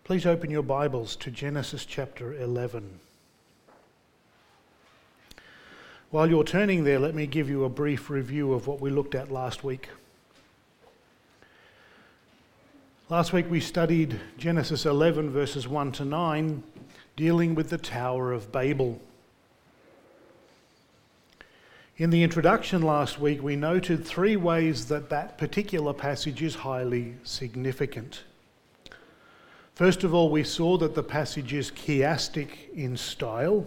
Please open your Bibles to Genesis chapter 11. While you're turning there, let me give you a brief review of what we looked at last week. Last week we studied Genesis 11 verses 1 to 9, dealing with the Tower of Babel. In the introduction last week, we noted three ways that particular passage is highly significant. First of all, we saw that the passage is chiastic in style.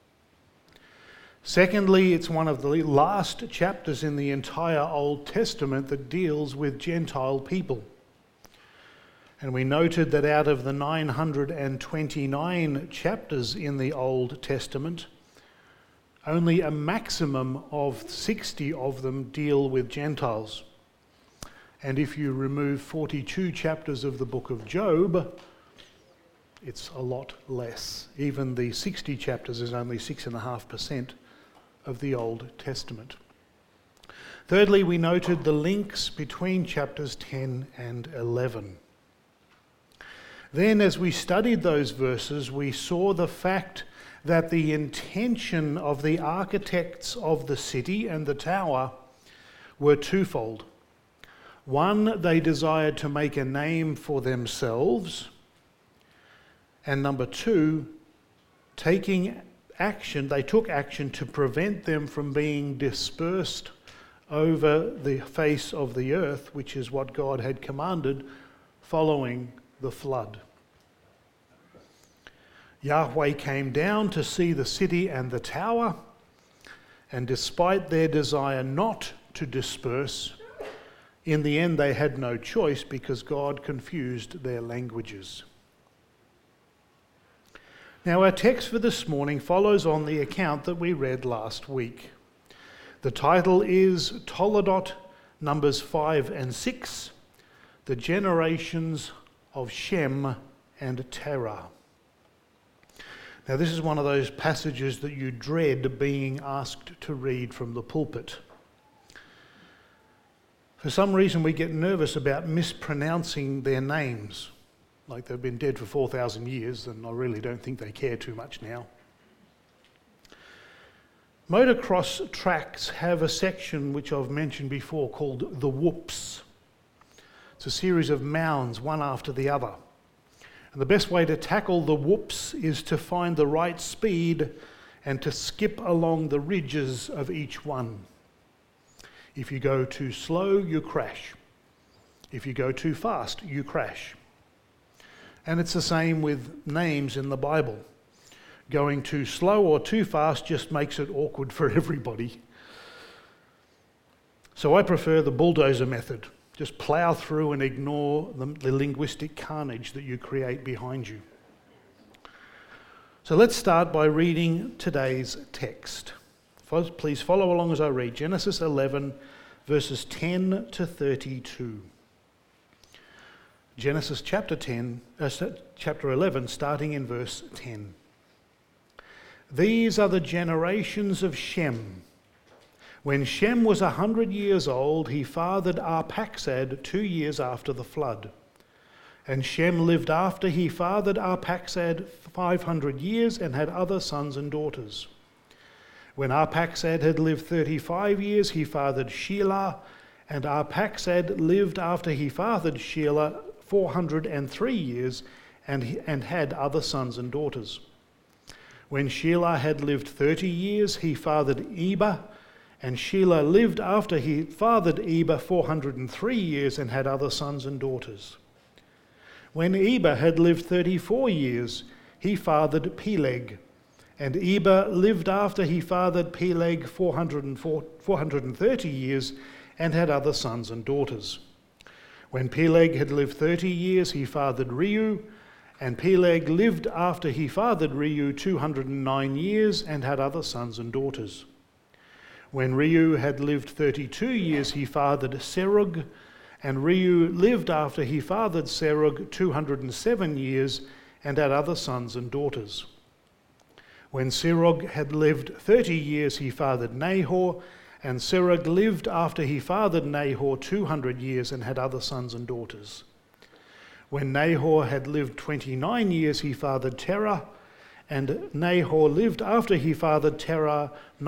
Secondly, it's one of the last chapters in the entire Old Testament that deals with Gentile people. And we noted that out of the 929 chapters in the Old Testament, only a maximum of 60 of them deal with Gentiles. And if you remove 42 chapters of the book of Job, it's a lot less. Even the 60 chapters is only 6.5% of the Old Testament. Thirdly, we noted the links between chapters 10 and 11. Then, as we studied those verses, we saw the fact that the intention of the architects of the city and the tower were twofold. One, they desired to make a name for themselves. And number two, they took action to prevent them from being dispersed over the face of the earth, which is what God had commanded following the flood. Yahweh came down to see the city and the tower, and despite their desire not to disperse, in the end they had no choice because God confused their languages. Now, our text for this morning follows on the account that we read last week. The title is Toledot, Numbers 5 and 6, The Generations of Shem and Terah. Now, this is one of those passages that you dread being asked to read from the pulpit. For some reason, we get nervous about mispronouncing their names. Like they've been dead for 4,000 years, and I really don't think they care too much now. Motocross tracks have a section which I've mentioned before called the whoops. It's a series of mounds, one after the other. And the best way to tackle the whoops is to find the right speed and to skip along the ridges of each one. If you go too slow, you crash. If you go too fast, you crash. And it's the same with names in the Bible. Going too slow or too fast just makes it awkward for everybody. So I prefer the bulldozer method. Just plough through and ignore the linguistic carnage that you create behind you. So let's start by reading today's text. Please follow along as I read Genesis 11, verses 10 to 32. Genesis chapter 11, starting in verse 10. These are the generations of Shem. When Shem was 100 years old, he fathered Arphaxad 2 years after the flood. And Shem lived after he fathered Arphaxad 500 years and had other sons and daughters. When Arphaxad had lived 35 years, he fathered Shelah, and Arphaxad lived after he fathered Shelah 403 years and had other sons and daughters. When Shelah had lived 30 years, he fathered Eber, and Shelah lived after he fathered Eber 403 years and had other sons and daughters. When Eber had lived 34 years, he fathered Peleg, and Eber lived after he fathered Peleg 430 years and had other sons and daughters. When Peleg had lived 30 years, he fathered Reu, and Peleg lived after he fathered Reu 209 years and had other sons and daughters. When Reu had lived 32 years, he fathered Serug, and Reu lived after he fathered Serug 207 years and had other sons and daughters. When Serug had lived 30 years, he fathered Nahor, and Serug lived after he fathered Nahor 200 years and had other sons and daughters. When Nahor had lived 29 years, he fathered Terah, and Nahor lived after he fathered Terah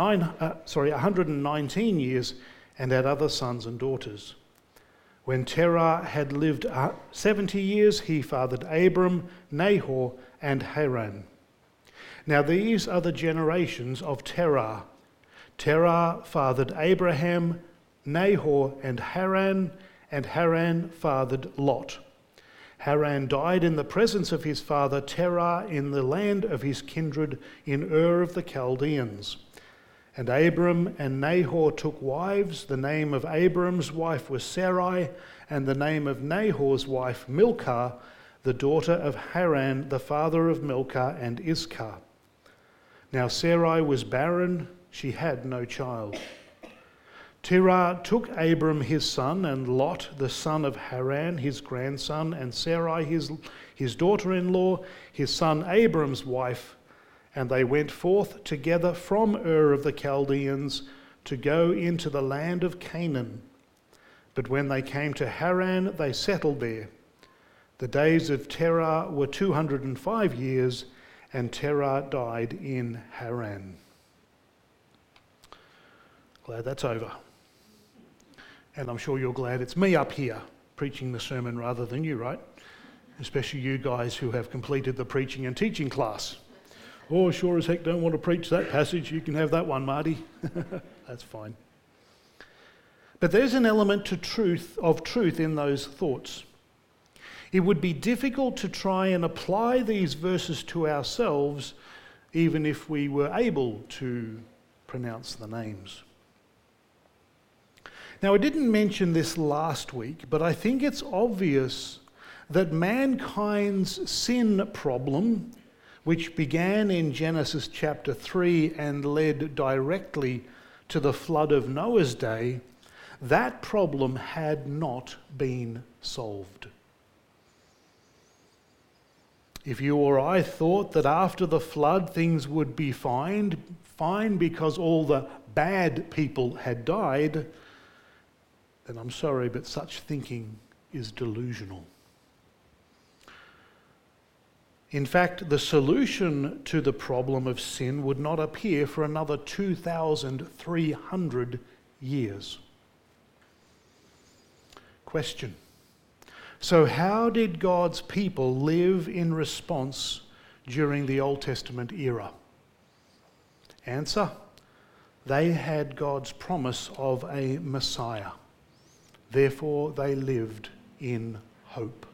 119 years and had other sons and daughters. When Terah had lived 70 years, he fathered Abram, Nahor, and Haran. Now these are the generations of Terah. Terah fathered Abraham, Nahor, and Haran fathered Lot. Haran died in the presence of his father Terah in the land of his kindred in Ur of the Chaldeans. And Abram and Nahor took wives. The name of Abram's wife was Sarai, and the name of Nahor's wife Milcah, the daughter of Haran, the father of Milcah and Iscah. Now Sarai was barren, she had no child. Terah took Abram his son, and Lot the son of Haran his grandson, and Sarai his daughter-in-law, his son Abram's wife, and they went forth together from Ur of the Chaldeans to go into the land of Canaan. But when they came to Haran, they settled there. The days of Terah were 205 years, and Terah died in Haran. Glad that's over. And I'm sure you're glad it's me up here preaching the sermon rather than you, right? Especially you guys who have completed the preaching and teaching class. Oh, sure as heck don't want to preach that passage. You can have that one, Marty. That's fine. But there's an element of truth in those thoughts. It would be difficult to try and apply these verses to ourselves, even if we were able to pronounce the names. Now, I didn't mention this last week, but I think it's obvious that mankind's sin problem, which began in Genesis chapter 3 and led directly to the flood of Noah's day, that problem had not been solved. If you or I thought that after the flood things would be fine because all the bad people had died, then I'm sorry, but such thinking is delusional. In fact, the solution to the problem of sin would not appear for another 2,300 years. Question. So how did God's people live in response during the Old Testament era? Answer. They had God's promise of a Messiah. Therefore, they lived in hope.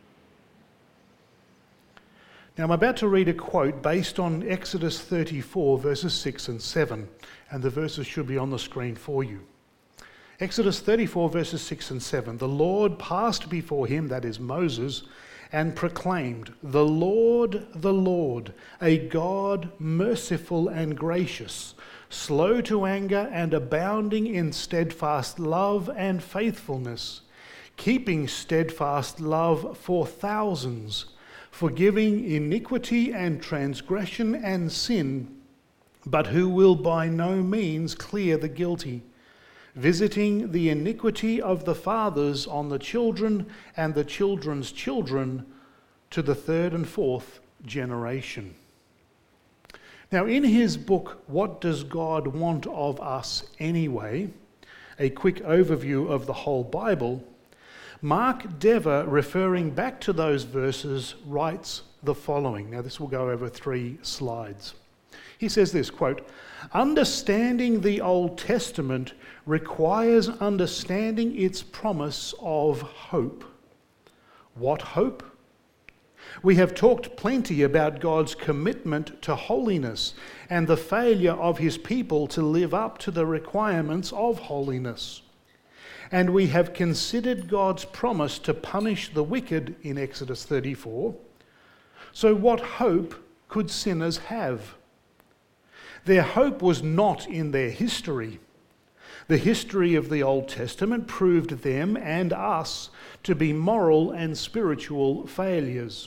Now, I'm about to read a quote based on Exodus 34, verses 6 and 7, and the verses should be on the screen for you. Exodus 34, verses 6 and 7. The Lord passed before him, that is Moses, and proclaimed, the Lord, a God merciful and gracious, slow to anger and abounding in steadfast love and faithfulness, keeping steadfast love for thousands, forgiving iniquity and transgression and sin, but who will by no means clear the guilty, visiting the iniquity of the fathers on the children and the children's children to the third and fourth generation. Now, in his book, What Does God Want of Us Anyway? A quick overview of the whole Bible, Mark Dever, referring back to those verses, writes the following. Now, this will go over 3 slides. He says this, quote, understanding the Old Testament requires understanding its promise of hope. What hope? We have talked plenty about God's commitment to holiness and the failure of his people to live up to the requirements of holiness. And we have considered God's promise to punish the wicked in Exodus 34. So what hope could sinners have? Their hope was not in their history. The history of the Old Testament proved them and us to be moral and spiritual failures.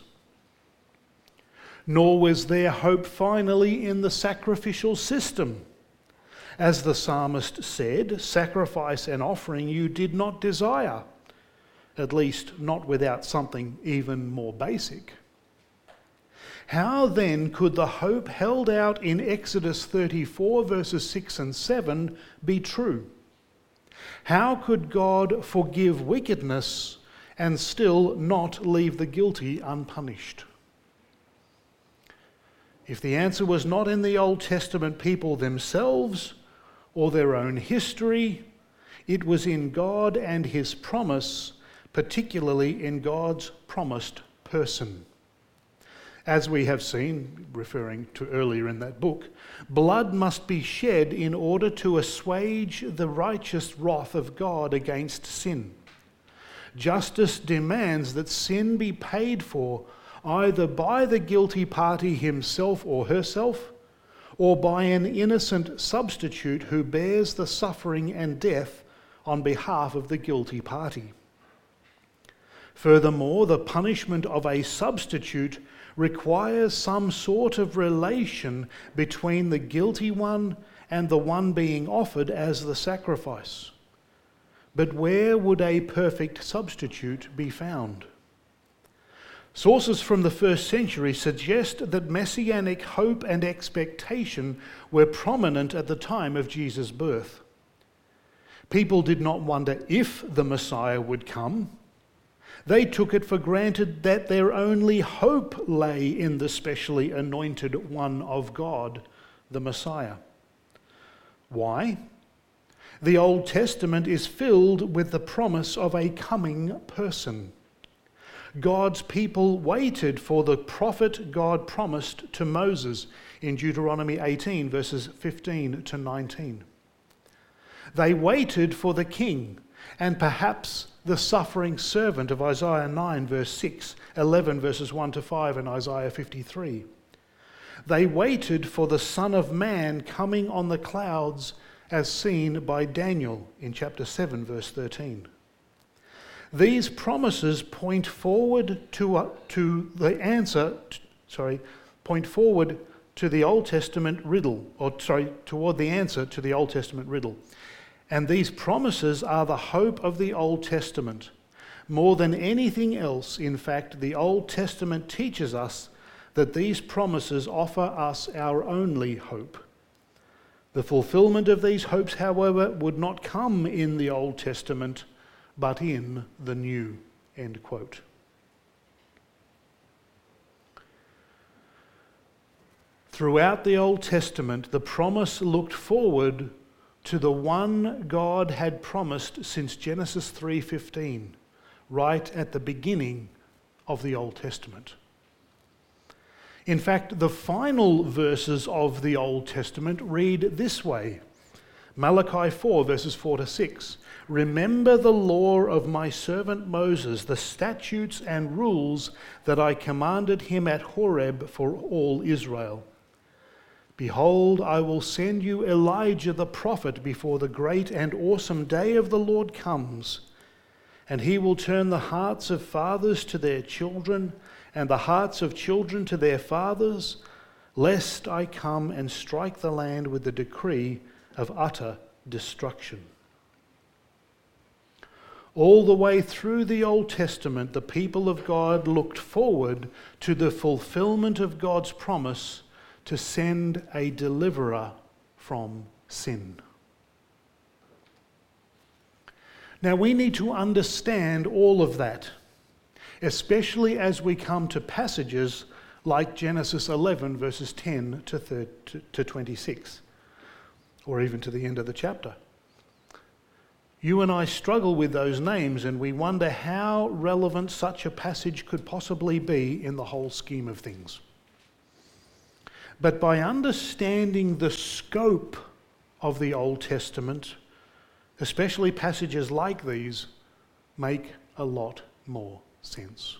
Nor was their hope finally in the sacrificial system. As the psalmist said, sacrifice and offering you did not desire, at least not without something even more basic. How then could the hope held out in Exodus 34 verses 6 and 7 be true? How could God forgive wickedness and still not leave the guilty unpunished? If the answer was not in the Old Testament people themselves or their own history, it was in God and his promise, particularly in God's promised person. As we have seen, referring to earlier in that book, blood must be shed in order to assuage the righteous wrath of God against sin. Justice demands that sin be paid for either by the guilty party himself or herself, or by an innocent substitute who bears the suffering and death on behalf of the guilty party. Furthermore, the punishment of a substitute requires some sort of relation between the guilty one and the one being offered as the sacrifice. But where would a perfect substitute be found? Sources from the first century suggest that messianic hope and expectation were prominent at the time of Jesus' birth. People did not wonder if the Messiah would come. They took it for granted that their only hope lay in the specially anointed one of God, the Messiah. Why? The Old Testament is filled with the promise of a coming person. God's people waited for the prophet God promised to Moses in Deuteronomy 18, verses 15 to 19. They waited for the king and perhaps the suffering servant of Isaiah 9, verse 6, 11, verses 1 to 5, and Isaiah 53. They waited for the Son of Man coming on the clouds as seen by Daniel in chapter 7, verse 13. These promises point forward toward the Old Testament riddle. And these promises are the hope of the Old Testament. More than anything else, in fact, the Old Testament teaches us that these promises offer us our only hope. The fulfillment of these hopes, however, would not come in the Old Testament, but in the New. End quote. Throughout the Old Testament, the promise looked forward to the one God had promised since Genesis 3:15, right at the beginning of the Old Testament. In fact, the final verses of the Old Testament read this way. Malachi 4, verses 4 to 6. Remember the law of my servant Moses, the statutes and rules that I commanded him at Horeb for all Israel. Behold, I will send you Elijah the prophet before the great and awesome day of the Lord comes, and he will turn the hearts of fathers to their children and the hearts of children to their fathers, lest I come and strike the land with the decree of utter destruction. All the way through the Old Testament, the people of God looked forward to the fulfillment of God's promise to send a deliverer from sin. Now we need to understand all of that, especially as we come to passages like Genesis 11 verses 10 to 26, or even to the end of the chapter. You and I struggle with those names, and we wonder how relevant such a passage could possibly be in the whole scheme of things. But by understanding the scope of the Old Testament, especially passages like these, make a lot more sense.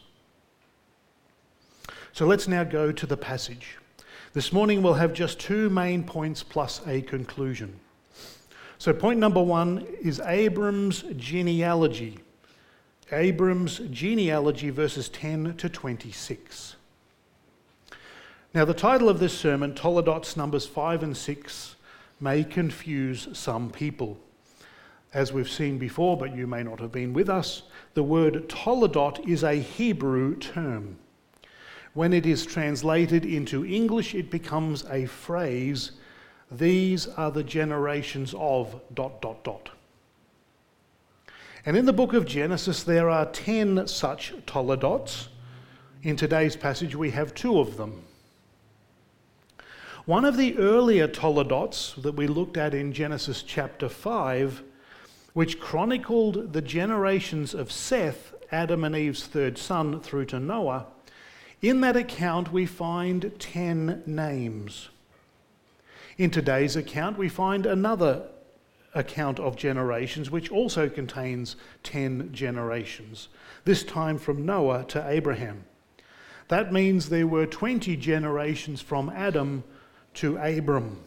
So let's now go to the passage. This morning we'll have just 2 main points plus a conclusion. So point number 1 is Abram's genealogy. Abram's genealogy, verses 10 to 26. Now the title of this sermon, Toledots numbers 5 and 6, may confuse some people. As we've seen before, but you may not have been with us, the word toledot is a Hebrew term. When it is translated into English, it becomes a phrase. These are the generations of ... And in the book of Genesis, there are 10 such toledots. In today's passage, we have 2 of them. One of the earlier toledots that we looked at in Genesis chapter 5, which chronicled the generations of Seth, Adam and Eve's third son, through to Noah, in that account we find 10 names. In today's account, we find another account of generations, which also contains 10 generations, this time from Noah to Abraham. That means there were 20 generations from Adam to Abram.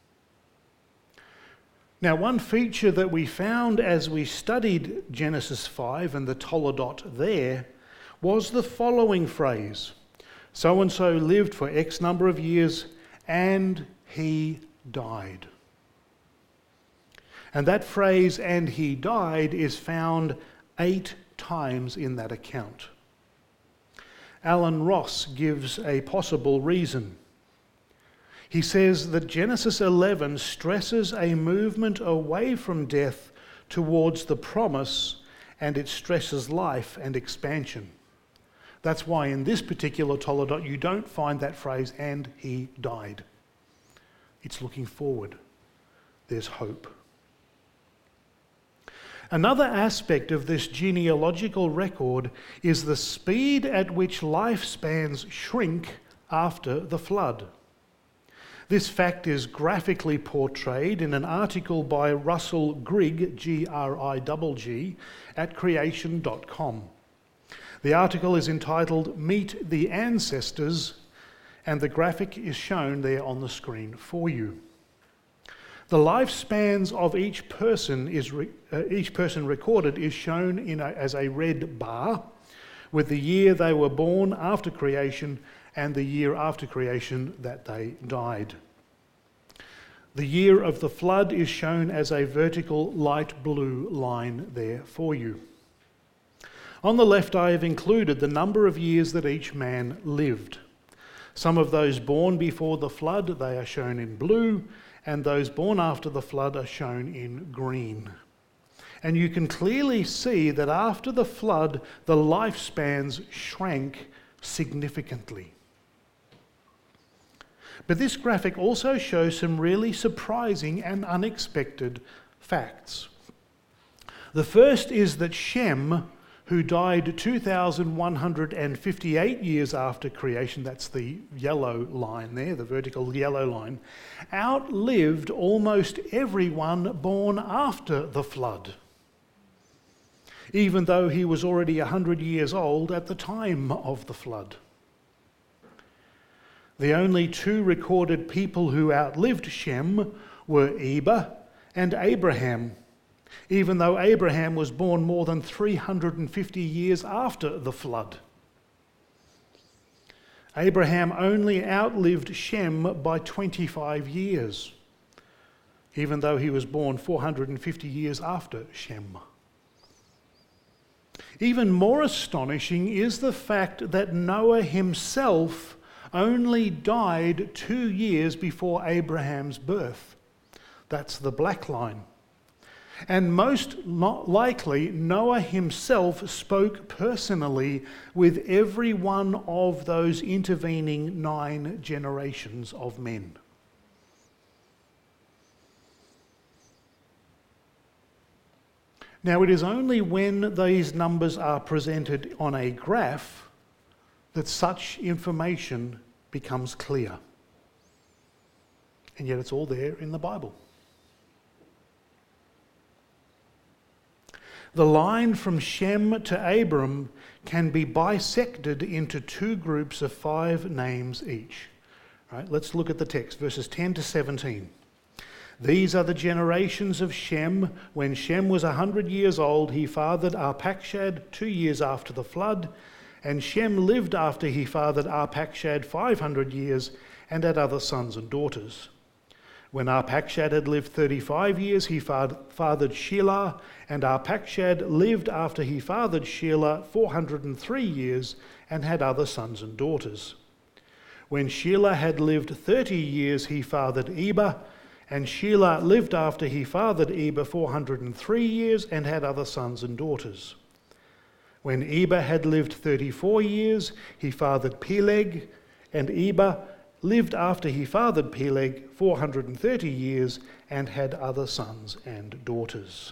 Now, one feature that we found as we studied Genesis 5 and the toledot there was the following phrase: so-and-so lived for X number of years and he died. And that phrase, "and he died," is found 8 times in that account. Alan Ross gives a possible reason. He says that Genesis 11 stresses a movement away from death towards the promise, and it stresses life and expansion. That's why in this particular toledot you don't find that phrase, "and he died." It's looking forward. There's hope. Another aspect of this genealogical record is the speed at which lifespans shrink after the flood. This fact is graphically portrayed in an article by Russell Grigg, Grigg, at creation.com. The article is entitled "Meet the Ancestors," and the graphic is shown there on the screen for you. The lifespans of each person recorded is shown as a red bar, with the year they were born after creation and the year after creation that they died. The year of the flood is shown as a vertical light blue line there for you. On the left, I have included the number of years that each man lived. Some of those born before the flood, they are shown in blue, and those born after the flood are shown in green. And you can clearly see that after the flood, the lifespans shrank significantly. But this graphic also shows some really surprising and unexpected facts. The first is that Shem, who died 2,158 years after creation, that's the yellow line there, the vertical yellow line, outlived almost everyone born after the flood, even though he was already 100 years old at the time of the flood. The only 2 recorded people who outlived Shem were Eber and Abraham, even though Abraham was born more than 350 years after the flood. Abraham only outlived Shem by 25 years, even though he was born 450 years after Shem. Even more astonishing is the fact that Noah himself only died 2 years before Abraham's birth. That's the black line. And most likely, Noah himself spoke personally with every one of those intervening 9 generations of men. Now, it is only when these numbers are presented on a graph that such information becomes clear. And yet it's all there in the Bible. The line from Shem to Abram can be bisected into 2 groups of 5 names each. Right, let's look at the text, verses 10 to 17. These are the generations of Shem. When Shem was 100 years old, he fathered Arpachshad 2 years after the flood. And Shem lived after he fathered Arpachshad 500 years and had other sons and daughters. When Arpachshad had lived 35 years, he fathered Shelah, and Arpachshad lived after he fathered Shelah 403 years and had other sons and daughters. When Shelah had lived 30 years, he fathered Eber, and Shelah lived after he fathered Eber 403 years and had other sons and daughters. When Eber had lived 34 years, he fathered Peleg, and Eber lived after he fathered Peleg 430 years and had other sons and daughters.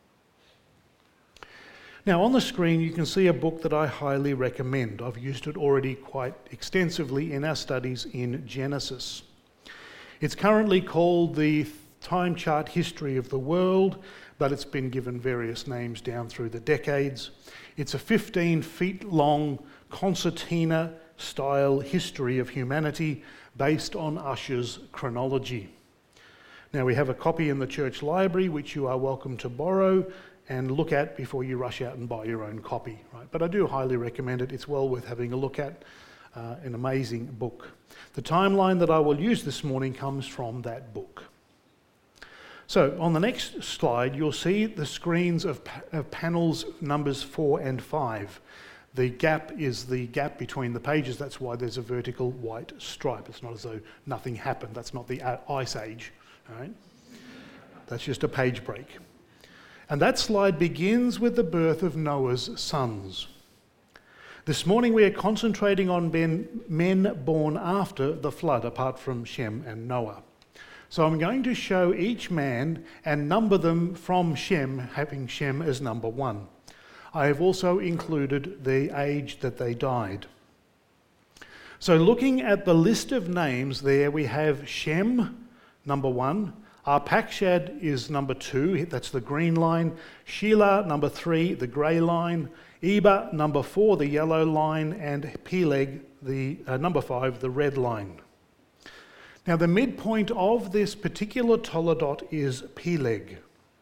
Now on the screen you can see a book that I highly recommend. I've used it already quite extensively in our studies in Genesis. It's currently called the Time Chart History of the World, but it's been given various names down through the decades. It's a 15 feet long concertina style history of humanity based on Ussher's chronology. Now we have a copy in the church library which you are welcome to borrow and look at before you rush out and buy your own copy, right? But I do highly recommend it. It's well worth having a look at. An amazing book. The timeline that I will use this morning comes from that book. So on the next slide you'll see the screens of panels numbers 4 and 5. The gap is the gap between the pages. That's why there's a vertical white stripe. It's not as though nothing happened. That's not the Ice Age. All right? That's just a page break. And that slide begins with the birth of Noah's sons. This morning we are concentrating on men born after the flood, apart from Shem and Noah. So I'm going to show each man and number them from Shem, having Shem as number 1. I have also included the age that they died. So looking at the list of names there, we have Shem, number 1. Arpachshad is number 2, that's the green line. Shelah, number 3, the grey line. Eber, number 4, the yellow line. And Peleg, the number 5, the red line. Now the midpoint of this particular toledot is Peleg.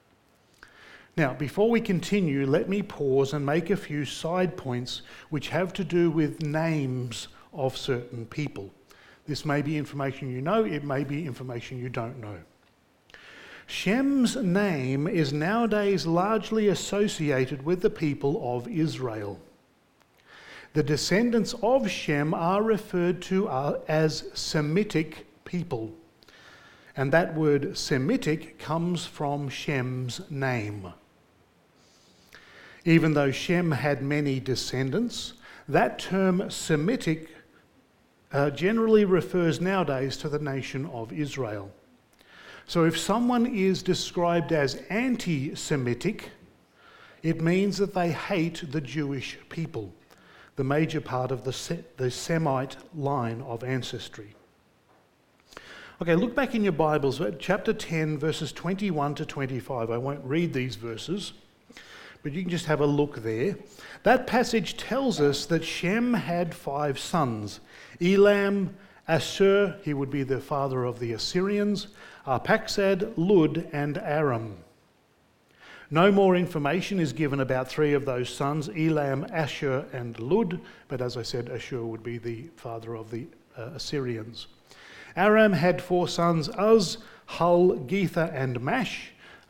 Now, before we continue, let me pause and make a few side points which have to do with names of certain people. This may be information you know, it may be information you don't know. Shem's name is nowadays largely associated with the people of Israel. The descendants of Shem are referred to as Semitic people, and that word Semitic comes from Shem's name. Even though Shem had many descendants, that term Semitic generally refers nowadays to the nation of Israel. So if someone is described as anti-Semitic, it means that they hate the Jewish people, the major part of the Semite line of ancestry. Okay, look back in your Bibles at chapter 10, verses 21 to 25. I won't read these verses, but you can just have a look there. That passage tells us that Shem had 5 sons. Elam, Assur, he would be the father of the Assyrians, Arpachshad, Lud, and Aram. No more information is given about 3 of those sons, Elam, Assur, and Lud, but as I said, Assur would be the father of the Assyrians. Aram had 4 sons, Uz, Hul, Gether, and Mash.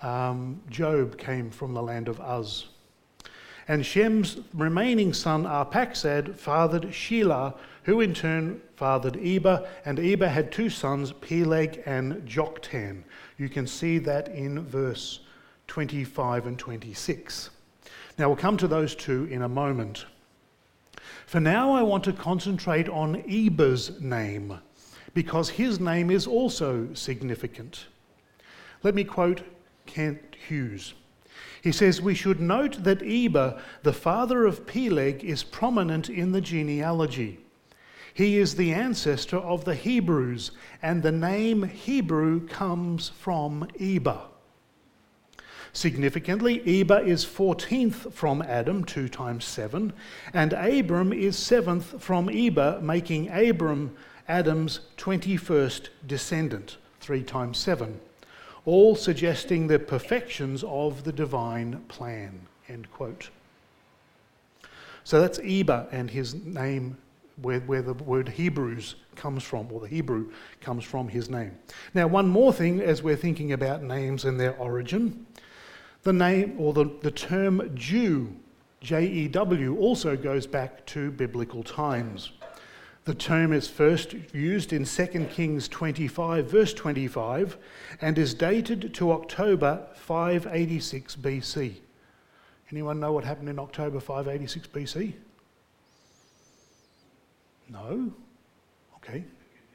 Job came from the land of Uz. And Shem's remaining son Arpachshad fathered Shelah, who in turn fathered Eber, and Eber had 2 sons, Peleg and Joktan. You can see that in verse 25 and 26. Now we'll come to those 2 in a moment. For now I want to concentrate on Eber's name, because his name is also significant. Let me quote Kent Hughes. He says, "We should note that Eber, the father of Peleg, is prominent in the genealogy. He is the ancestor of the Hebrews, and the name Hebrew comes from Eber. Significantly, Eber is 14th from Adam, 2 times 7, and Abram is 7th from Eber, making Abram Adam's 21st descendant, 3 times 7. All suggesting the perfections of the divine plan," end quote. So that's Eber and his name where the word Hebrews comes from, or the Hebrew comes from his name. Now, one more thing as we're thinking about names and their origin, the name or the term Jew, Jew, also goes back to biblical times. The term is first used in 2 Kings 25, verse 25, and is dated to October 586 BC. Anyone know what happened in October 586 BC? No? Okay.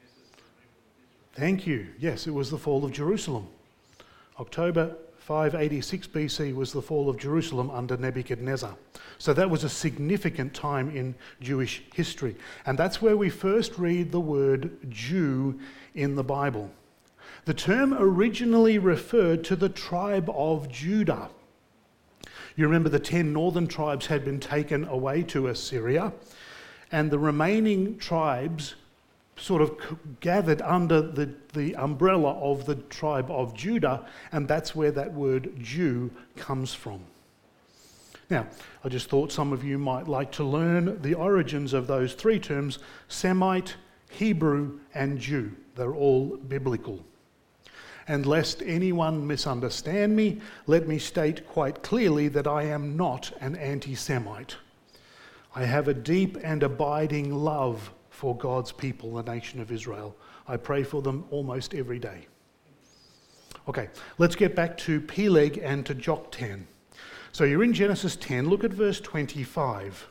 Thank you. Yes, it was the fall of Jerusalem. October 586 BC was the fall of Jerusalem under Nebuchadnezzar. So that was a significant time in Jewish history. And that's where we first read the word Jew in the Bible. The term originally referred to the tribe of Judah. You remember the 10 northern tribes had been taken away to Assyria, and the remaining tribes sort of gathered under the umbrella of the tribe of Judah, and that's where that word Jew comes from. Now, I just thought some of you might like to learn the origins of those three terms, Semite, Hebrew, and Jew. They're all biblical. And lest anyone misunderstand me, let me state quite clearly that I am not an anti-Semite. I have a deep and abiding love for God's people, the nation of Israel. I pray for them almost every day. Okay, let's get back to Peleg and to Joktan. So you're in Genesis 10, look at verse 25.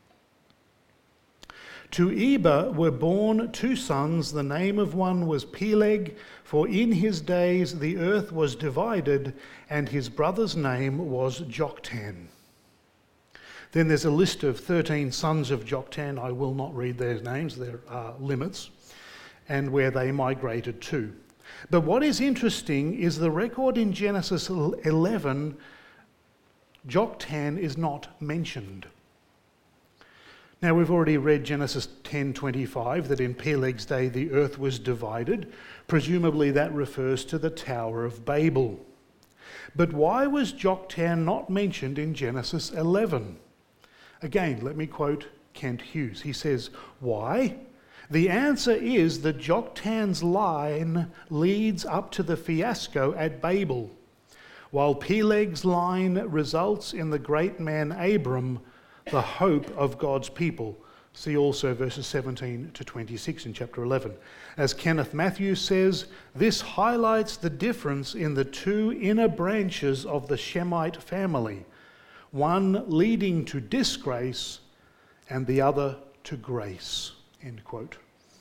To Eber were born 2 sons. The name of one was Peleg, for in his days the earth was divided, and his brother's name was Joktan. Then there's a list of 13 sons of Joktan. I will not read their names, there are limits, and where they migrated to. But what is interesting is the record in Genesis 11, Joktan is not mentioned. Now, we've already read Genesis 10:25, that in Peleg's day the earth was divided. Presumably that refers to the Tower of Babel. But why was Joktan not mentioned in Genesis 11? Again, let me quote Kent Hughes. He says, why? The answer is that Joktan's line leads up to the fiasco at Babel, while Peleg's line results in the great man Abram, the hope of God's people. See also verses 17 to 26 in chapter 11. As Kenneth Matthews says, this highlights the difference in the two inner branches of the Shemite family, one leading to disgrace and the other to grace. End quote.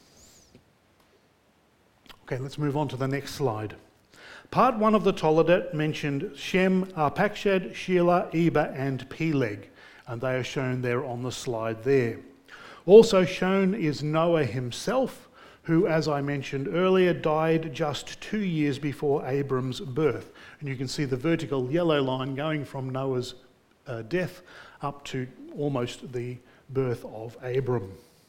Okay, let's move on to the next slide. Part 1 of the Toledat mentioned Shem, Arpachshad, Shelah, Eber, and Peleg, and they are shown there on the slide there. Also shown is Noah himself, who, as I mentioned earlier, died just 2 years before Abram's birth. And you can see the vertical yellow line going from Noah's death up to almost the birth of Abram.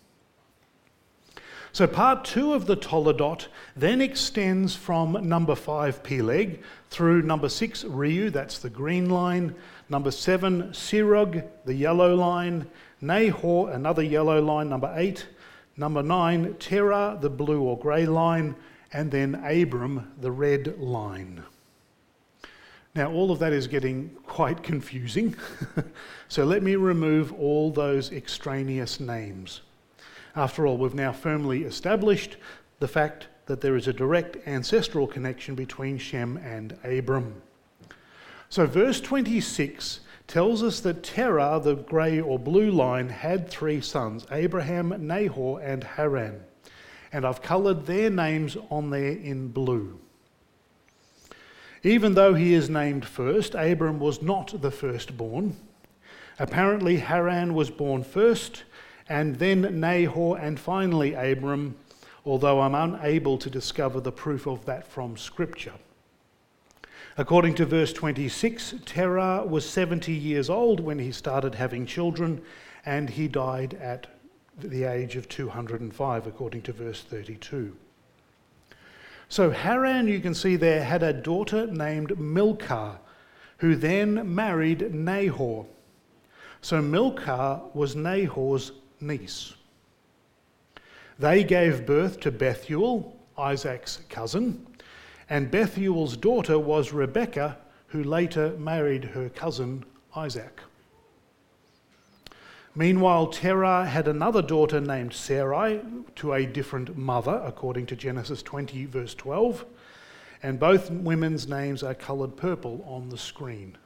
So part 2 of the Toledot then extends from number 5 Peleg through number 6 Reu, that's the green line, number 7 Serug, the yellow line, Nahor, another yellow line, number 8, number 9 Terah, the blue or grey line, and then Abram, the red line. Now, all of that is getting quite confusing, so let me remove all those extraneous names. After all, we've now firmly established the fact that there is a direct ancestral connection between Shem and Abram. So verse 26 tells us that Terah, the grey or blue line, had 3 sons, Abraham, Nahor, and Haran. And I've coloured their names on there in blue. Even though he is named first, Abram was not the firstborn. Apparently Haran was born first, and then Nahor, and finally Abram, although I'm unable to discover the proof of that from Scripture. According to verse 26, Terah was 70 years old when he started having children, and he died at the age of 205, according to verse 32. So Haran, you can see there, had a daughter named Milcah, who then married Nahor. So Milcah was Nahor's niece. They gave birth to Bethuel, Isaac's cousin, and Bethuel's daughter was Rebekah, who later married her cousin Isaac. Meanwhile, Terah had another daughter named Sarai, to a different mother, according to Genesis 20, verse 12, and both women's names are coloured purple on the screen.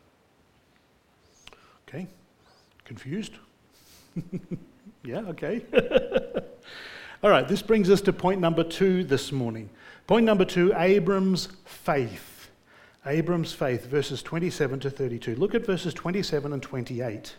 Okay, confused? Yeah, okay. All right, this brings us to point number 2 this morning. Point number 2, Abram's faith. Abram's faith, verses 27 to 32. Look at verses 27 and 28.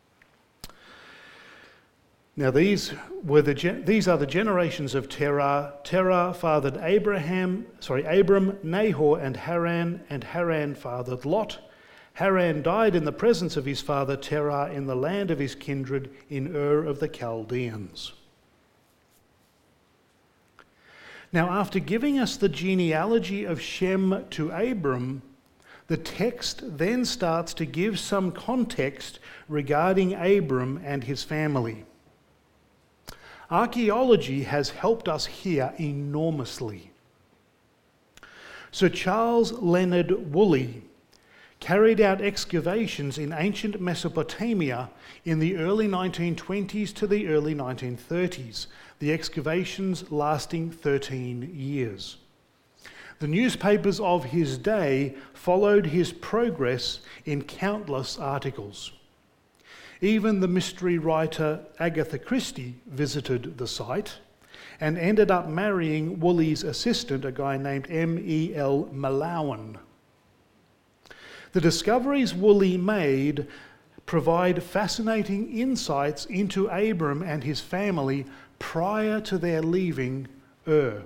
Now these are the generations of Terah. Terah fathered Abram, Nahor, and Haran fathered Lot. Haran died in the presence of his father Terah in the land of his kindred in Ur of the Chaldeans. Now, after giving us the genealogy of Shem to Abram, the text then starts to give some context regarding Abram and his family. Archaeology has helped us here enormously. Sir Charles Leonard Woolley carried out excavations in ancient Mesopotamia in the early 1920s to the early 1930s, the excavations lasting 13 years. The newspapers of his day followed his progress in countless articles. Even the mystery writer Agatha Christie visited the site and ended up marrying Woolley's assistant, a guy named M.E.L. Malawan. The discoveries Woolley made provide fascinating insights into Abram and his family prior to their leaving Ur.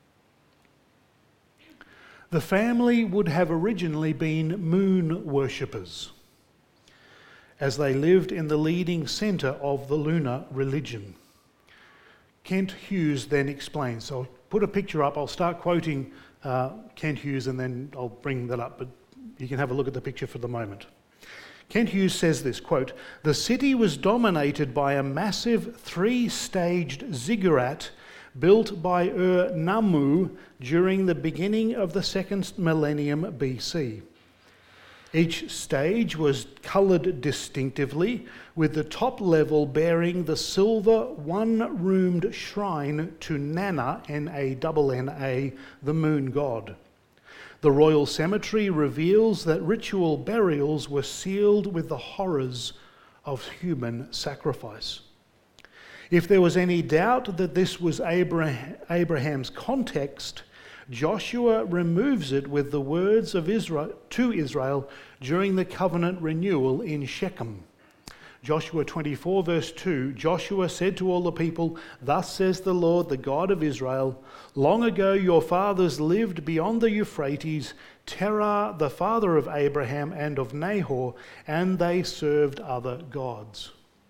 The family would have originally been moon worshippers, as they lived in the leading centre of the lunar religion. Kent Hughes then explains. So I'll put a picture up. I'll start quoting Kent Hughes and then I'll bring that up, but you can have a look at the picture for the moment. Kent Hughes says this, quote, "The city was dominated by a massive 3-staged ziggurat built by Ur-Nammu during the beginning of the 2nd millennium BC. Each stage was coloured distinctively, with the top level bearing the silver one-roomed shrine to Nanna, N-A-N-N-A, the moon god. The royal cemetery reveals that ritual burials were sealed with the horrors of human sacrifice. If there was any doubt that this was Abraham's context, Joshua removes it with the words of Israel during the covenant renewal in Shechem. Joshua 24 verse 2, Joshua said to all the people, "Thus says the Lord, the God of Israel, long ago your fathers lived beyond the Euphrates, Terah, the father of Abraham and of Nahor, and they served other gods."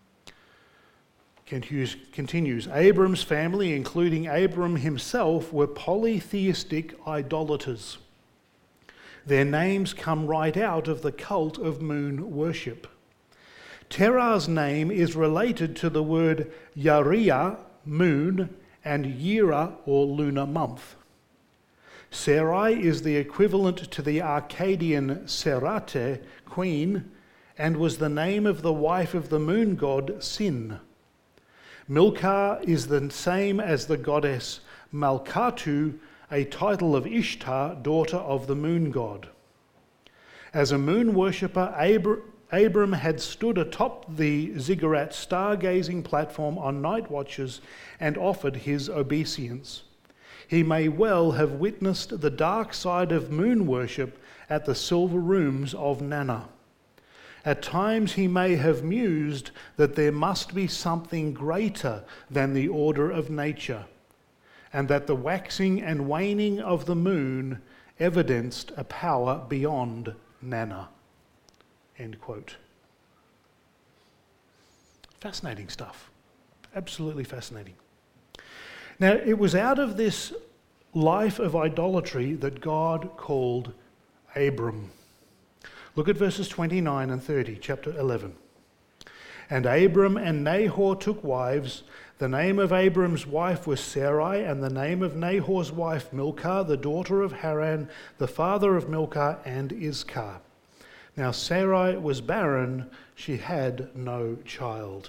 Kent Hughes continues, Abram's family, including Abram himself, were polytheistic idolaters. Their names come right out of the cult of moon worship. Terah's name is related to the word Yariah, moon, and Yira, or lunar month. Sarai is the equivalent to the Akkadian Serate, queen, and was the name of the wife of the moon god Sin. Milcah is the same as the goddess Malkatu, a title of Ishtar, daughter of the moon god. As a moon worshipper, Abram had stood atop the ziggurat stargazing platform on night watches and offered his obeisance. He may well have witnessed the dark side of moon worship at the silver rooms of Nanna. At times he may have mused that there must be something greater than the order of nature, and that the waxing and waning of the moon evidenced a power beyond Nanna. End quote. Fascinating stuff. Absolutely fascinating. Now, it was out of this life of idolatry that God called Abram. Look at verses 29 and 30, chapter 11. And Abram and Nahor took wives. The name of Abram's wife was Sarai, and the name of Nahor's wife Milcah, the daughter of Haran, the father of Milcah and Iscah. Now Sarai was barren, she had no child.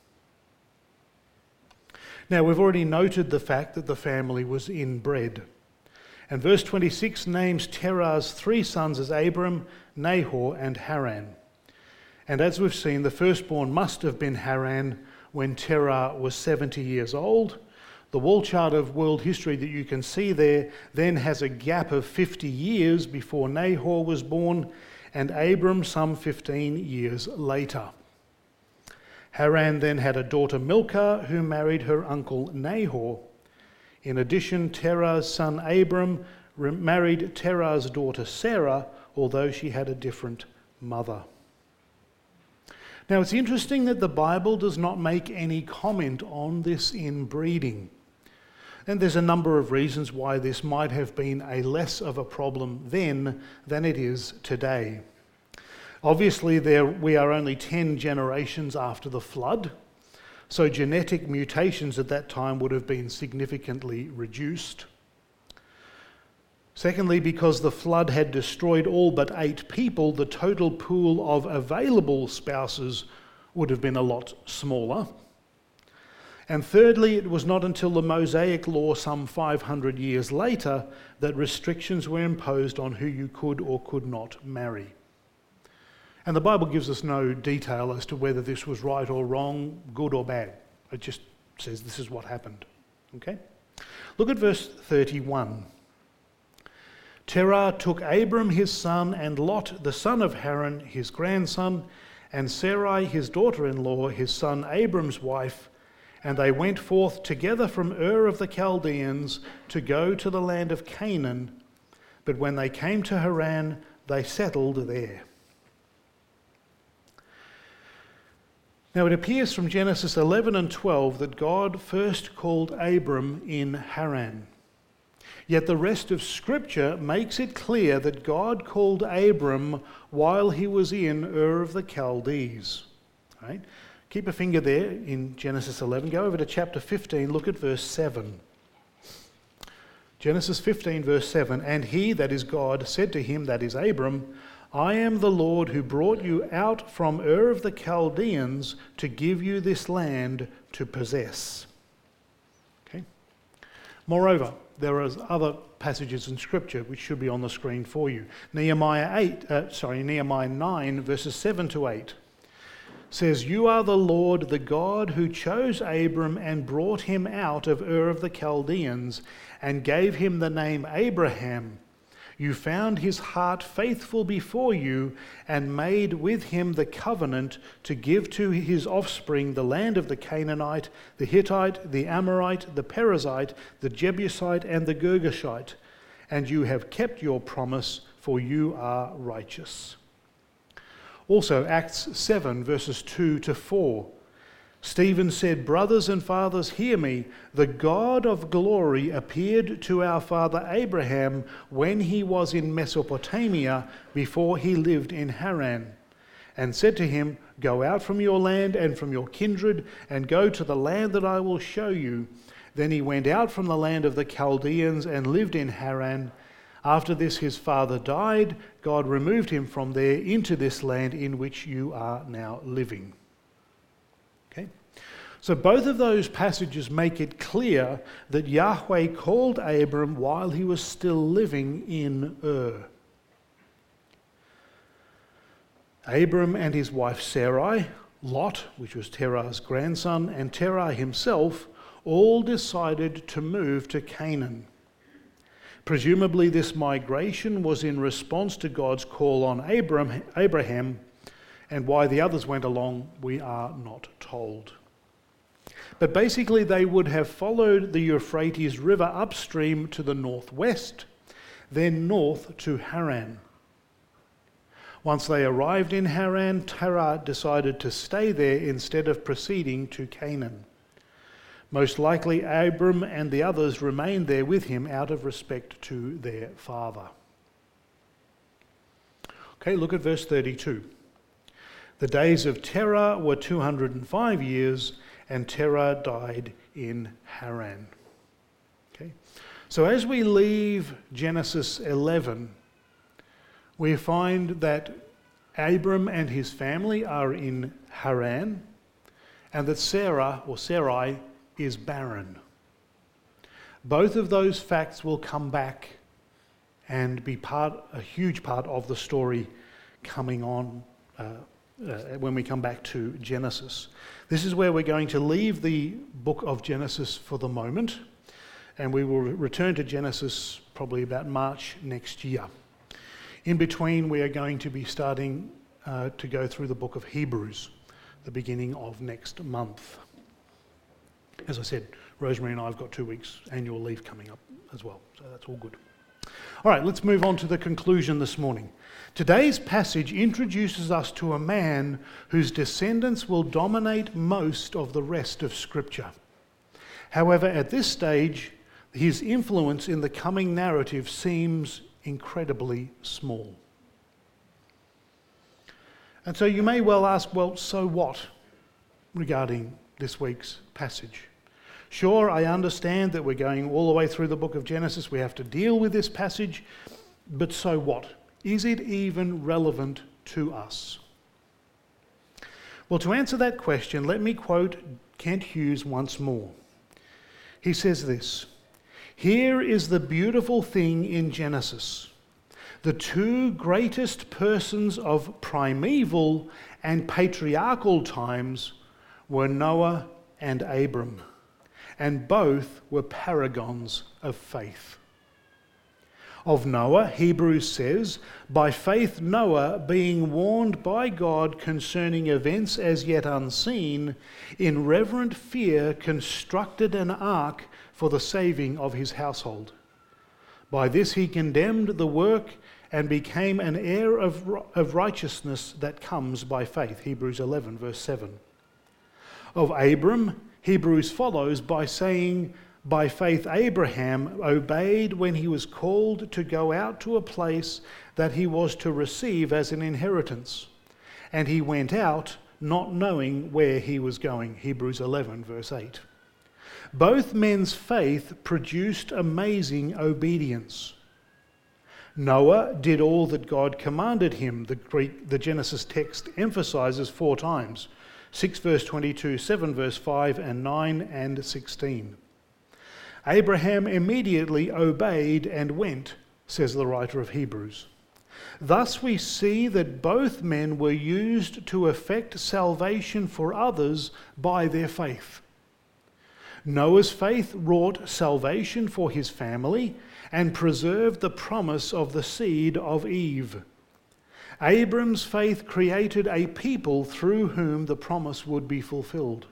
Now we've already noted the fact that the family was inbred. And verse 26 names Terah's three sons as Abram, Nahor and Haran. And as we've seen, the firstborn must have been Haran when Terah was 70 years old. The wall chart of world history that you can see there then has a gap of 50 years before Nahor was born, and Abram some 15 years later. Haran then had a daughter Milcah, who married her uncle Nahor. In addition, Terah's son Abram married Terah's daughter Sarah, although she had a different mother. Now, it's interesting that the Bible does not make any comment on this inbreeding. And there's a number of reasons why this might have been a less of a problem then than it is today. Obviously, we are only 10 generations after the flood, so genetic mutations at that time would have been significantly reduced. Secondly, because the flood had destroyed all but 8 people, the total pool of available spouses would have been a lot smaller. And thirdly, it was not until the Mosaic law some 500 years later that restrictions were imposed on who you could or could not marry. And the Bible gives us no detail as to whether this was right or wrong, good or bad. It just says this is what happened. Okay? Look at verse 31. Terah took Abram his son, and Lot the son of Haran his grandson, and Sarai his daughter-in-law, his son Abram's wife, and they went forth together from Ur of the Chaldeans to go to the land of Canaan. But when they came to Haran, they settled there. Now it appears from Genesis 11 and 12 that God first called Abram in Haran. Yet the rest of Scripture makes it clear that God called Abram while he was in Ur of the Chaldees. Right? Keep a finger there in Genesis 11. Go over to chapter 15, look at verse 7. Genesis 15, verse 7. And he, that is God, said to him, that is Abram, I am the Lord who brought you out from Ur of the Chaldeans to give you this land to possess. Okay. Moreover, there are other passages in Scripture which should be on the screen for you. Nehemiah 9, verses 7 to 8 says, You are the Lord, the God who chose Abram and brought him out of Ur of the Chaldeans and gave him the name Abraham. You found his heart faithful before you and made with him the covenant to give to his offspring the land of the Canaanite, the Hittite, the Amorite, the Perizzite, the Jebusite, and the Girgashite. And you have kept your promise, for you are righteous. Also, Acts 7, verses 2 to 4. Stephen said, Brothers and fathers, hear me. The God of glory appeared to our father Abraham when he was in Mesopotamia before he lived in Haran, and said to him, Go out from your land and from your kindred and go to the land that I will show you. Then he went out from the land of the Chaldeans and lived in Haran. After this his father died. God removed him from there into this land in which you are now living. Okay? So both of those passages make it clear that Yahweh called Abram while he was still living in Ur. Abram and his wife Sarai, Lot, which was Terah's grandson, and Terah himself all decided to move to Canaan. Presumably this migration was in response to God's call on Abraham, and why the others went along, we are not told. But basically they would have followed the Euphrates River upstream to the northwest, then north to Haran. Once they arrived in Haran, Terah decided to stay there instead of proceeding to Canaan. Most likely Abram and the others remained there with him out of respect to their father. Okay, look at verse 32. The days of Terah were 205 years, and Terah died in Haran. Okay? So as we leave Genesis 11, we find that Abram and his family are in Haran, and that Sarah, or Sarai, is barren. Both of those facts will come back and be a huge part of the story coming on when we come back to Genesis. This is where we're going to leave the book of Genesis for the moment, and we will return to Genesis probably about March next year. In between, we are going to be starting to go through the book of Hebrews, the beginning of next month. As I said, Rosemary and I have got 2 weeks annual leave coming up as well, so that's all good. All right, let's move on to the conclusion this morning. Today's passage introduces us to a man whose descendants will dominate most of the rest of Scripture. However, at this stage, his influence in the coming narrative seems incredibly small. And so you may well ask, well, so what regarding this week's passage? Sure, I understand that we're going all the way through the book of Genesis. We have to deal with this passage, but so what? Is it even relevant to us? Well, to answer that question, let me quote Kent Hughes once more. He says this: "Here is the beautiful thing in Genesis. The two greatest persons of primeval and patriarchal times were Noah and Abram, and both were paragons of faith. Of Noah, Hebrews says, by faith Noah, being warned by God concerning events as yet unseen, in reverent fear constructed an ark for the saving of his household. By this he condemned the work and became an heir of righteousness that comes by faith." Hebrews 11, verse 7. Of Abram, Hebrews follows by saying, by faith Abraham obeyed when he was called to go out to a place that he was to receive as an inheritance. And he went out not knowing where he was going. Hebrews 11, verse 8. Both men's faith produced amazing obedience. Noah did all that God commanded him. The Genesis text emphasizes 4 times. 6 verse 22, 7 verse 5, and 9 and 16. Abraham immediately obeyed and went, says the writer of Hebrews. Thus we see that both men were used to effect salvation for others by their faith. Noah's faith wrought salvation for his family and preserved the promise of the seed of Eve. Abram's faith created a people through whom the promise would be fulfilled.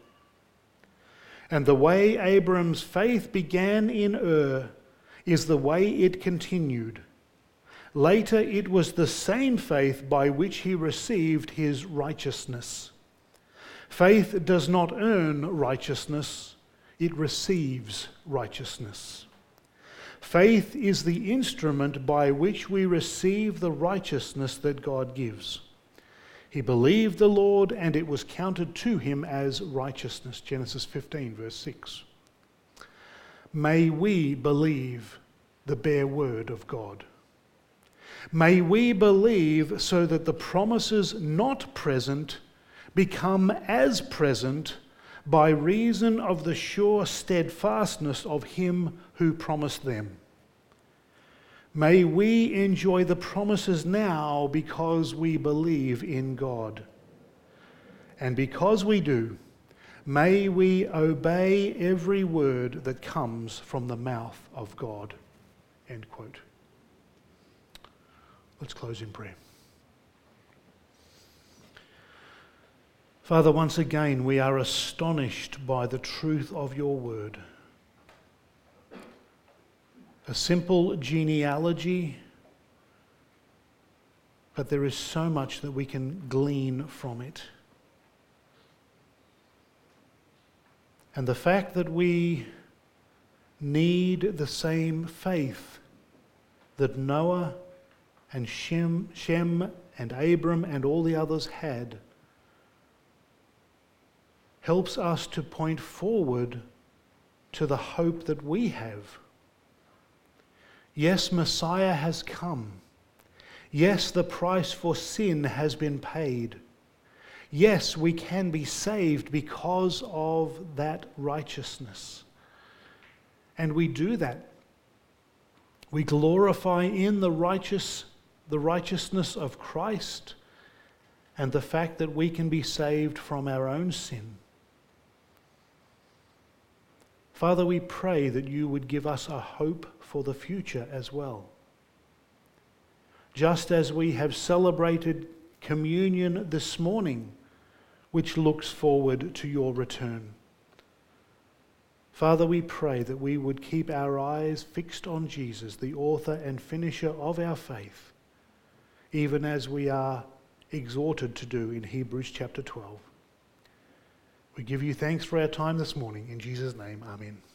And the way Abram's faith began in Ur is the way it continued. Later it was the same faith by which he received his righteousness. Faith does not earn righteousness, it receives righteousness. Faith is the instrument by which we receive the righteousness that God gives. He believed the Lord, and it was counted to him as righteousness. Genesis 15, verse 6. May we believe the bare word of God. May we believe so that the promises not present become as present by reason of the sure steadfastness of him who promised them. May we enjoy the promises now because we believe in God. And because we do, may we obey every word that comes from the mouth of God. End quote. Let's close in prayer. Father, once again, we are astonished by the truth of your word. A simple genealogy, but there is so much that we can glean from it. And the fact that we need the same faith that Noah and Shem and Abram and all the others had helps us to point forward to the hope that we have. Yes, Messiah has come. Yes, the price for sin has been paid. Yes, we can be saved because of that righteousness. And we do that. We glorify in the righteousness of Christ and the fact that we can be saved from our own sin. Father, we pray that you would give us a hope for the future as well. Just as we have celebrated communion this morning, which looks forward to your return. Father, we pray that we would keep our eyes fixed on Jesus, the author and finisher of our faith, even as we are exhorted to do in Hebrews chapter 12. We give you thanks for our time this morning. In Jesus' name, amen.